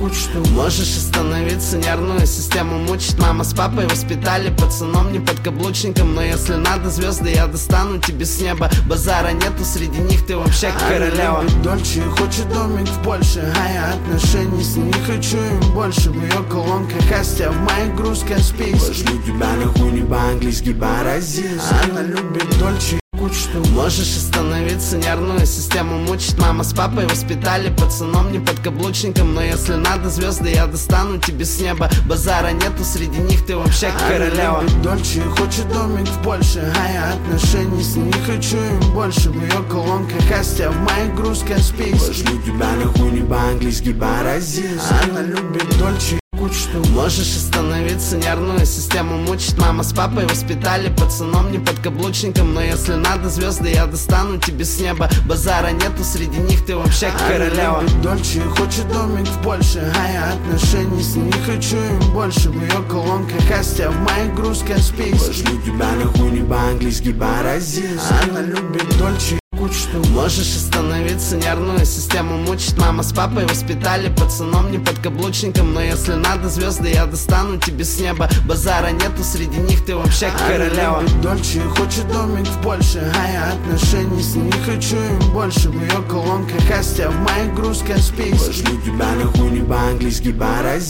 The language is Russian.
Что можешь остановиться, нервную систему мучить. Мама с папой воспитали пацаном, не подкаблучником. Но если надо звезды, я достану тебе с неба. Базара нету, среди них ты вообще королева. Она любит дольше, хочет домик в Польше, а я отношений с ней не хочу им больше. В ее колонках Астя, в моих грузках список. Пошлю тебя нахуй, не по-английски, паразит. Она любит дольше. Что можешь остановиться, нервную систему мучить. Мама с папой воспитали пацаном, не подкаблучником. Но если надо звезды, я достану тебе с неба. Базара нету, среди них ты вообще королева. Она любит дольше, хочет домик в Польше, а я отношений с ней не хочу им больше. В ее колонках Астя, в моих грузках список. Пошлю тебя нахуй, не по-английски, паразит. Она любит дольше. Что можешь остановиться, нервную систему мучить. Мама с папой воспитали пацаном, не подкаблучником. Но если надо звезды, я достану тебе с неба. Базара нету, среди них ты вообще королева. Она любит дольше, хочет домик в Польше, а я отношений с ней не хочу им больше. В ее колонках Астя, в моих грузках список. Пошлю тебя нахуй, не по-английски, паразит. Она любит дольше. Что можешь остановиться, нервную систему мучить. Мама с папой воспитали пацаном, не подкаблучником. Но если надо звезды, я достану тебе с неба. Базара нету, среди них ты вообще королева. Она любит дольше, хочет домик в Польше, а я отношений с ней не хочу им больше. В ее колонках Астя, в моих грузках список. Пошлю тебя нахуй, не по-английски, паразит.